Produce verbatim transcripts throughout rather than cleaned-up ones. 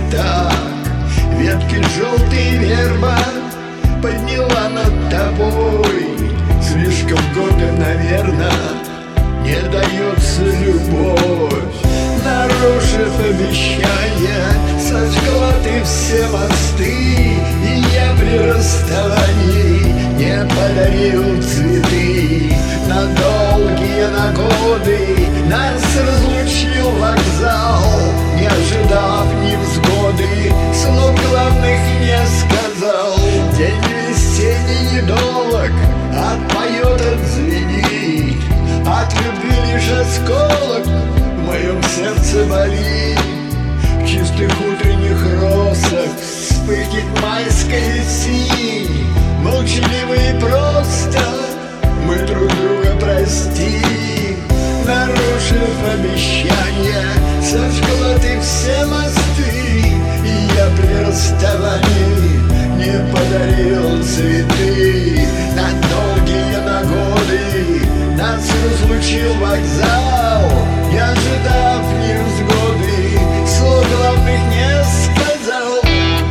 так. Ветки желтые верба подняла над тобой. Слишком гордо, наверно, не дается любовь. Нарушив обещания, сожгла ты все мосты, и я при расставании не подарил цветы. На долгие на годы нас разлучил вокзал, не ожидав невзгоды, слов главных не сказал. День весенний недолог, отпоет, отзвенит, от любви лишь осколок в моем сердце болит. В чистых утренних росах вспыхнет майская синь. Молчаливо и просто мы друг друга простим. Нарушив обещания, сожгла ты все мосты, и я при расставании не подарил цветы. На долгие на годы нас разлучил вокзал, не ожидав невзгоды, слов главных не сказал.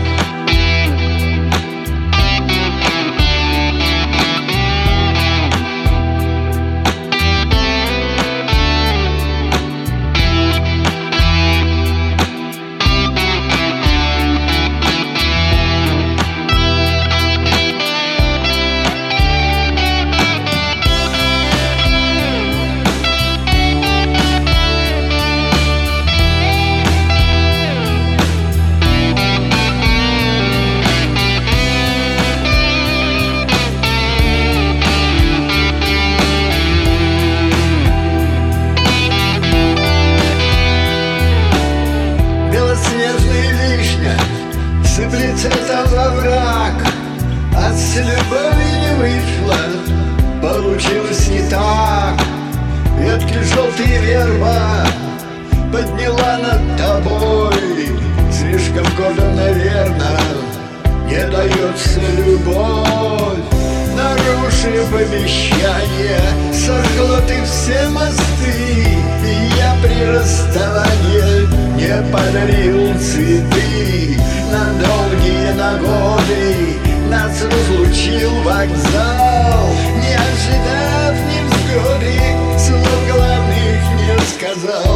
Сыплется там во враг, а с любовью не вышло, получилось не так. Ветки желтые верба подняла над тобой. Слишком гордо, наверно, не дается любовь. Нарушив обещание, сожгла ты все мосты, и я при расставании не подарил цветы. На долгие на годы нас разлучил вокзал, не ожидав невзгоды, слов главных не сказал.